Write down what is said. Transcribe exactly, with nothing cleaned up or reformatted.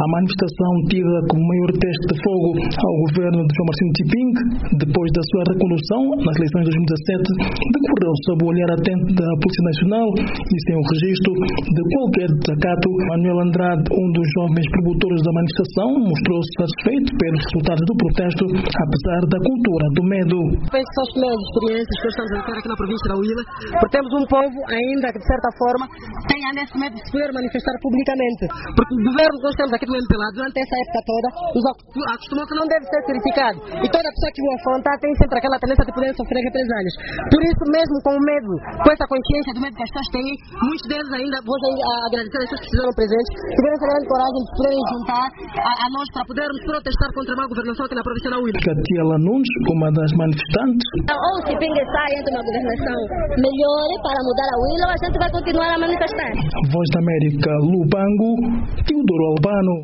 A manifestação tida como maior teste de fogo ao governo de João Marcelo Tiping, depois da sua recondução nas eleições de dois mil e dezassete, decorreu sob o olhar atento da Polícia Nacional e sem o registro de qualquer desacato. Manuel Andrade, um dos jovens promotores da manifestação, mostrou-se satisfeito pelos resultados do protesto, apesar da cultura do medo. Penso que são as primeiras experiências que estamos a ter aqui na província da Huila, porque temos um povo ainda que, de certa forma, tenha nesse medo de se poder manifestar publicamente. Porque o governo que nós temos aqui do M P L A, durante essa época toda, nos acostumou que não deve ser verificado. E toda pessoa que o afronta tem sempre aquela tendência de poder sofrer represálias. Por isso mesmo, com o medo, com essa consciência do medo que as pessoas têm, muitos deles ainda, vou agradecer as pessoas que estiveram presentes, tiveram essa grande coragem de poderem juntar a, a nós para podermos protestar contra a má governação aqui na província da Huila. Catiela Nunes, uma das manifestantes. Ou se Tiping sai entre uma governação melhor para mudar a Huila, a gente vai continuar a manifestar. Voz da América, Lubango, Teodoro Albano.